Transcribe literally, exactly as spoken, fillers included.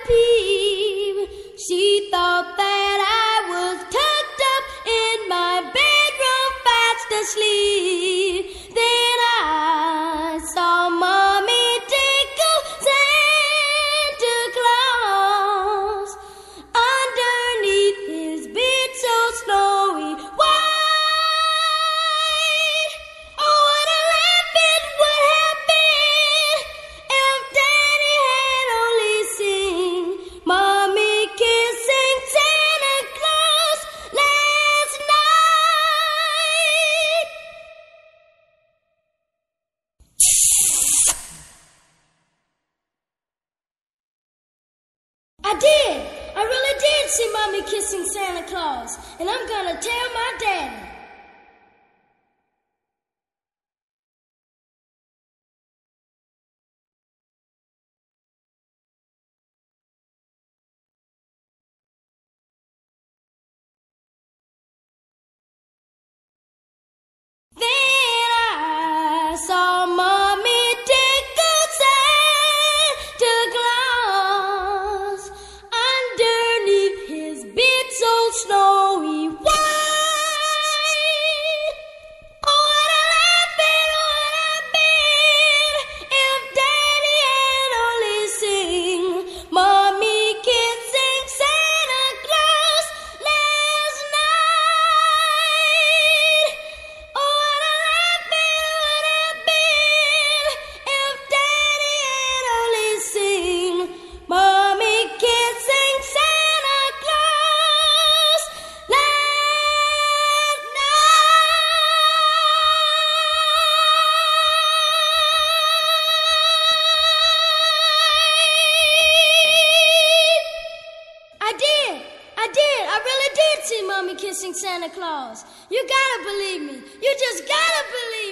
peep. She thought that I was tucked up in my bedroom fast asleep. Then I saw Mommy tickle Santa Claus underneath his beard so snowy white. Oh, what a laugh it would have been if Daddy had only seen Mommy kissing Santa Claus last night. I did. I really did see Mommy kissing Santa Claus, and I'm gonna tell my daddy. Then I saw Mommy tickle Santa Claus underneath his beard so snowy white. Oh, what a laugh it would have been if Daddy had only seen Mommy kissing Santa Claus last night. Oh, what a laugh it would have been if Daddy had only seen Mommy kissing Santa Claus last night. I did. I did. I really did see Mommy kissing Santa Claus. You gotta believe me. You just gotta believe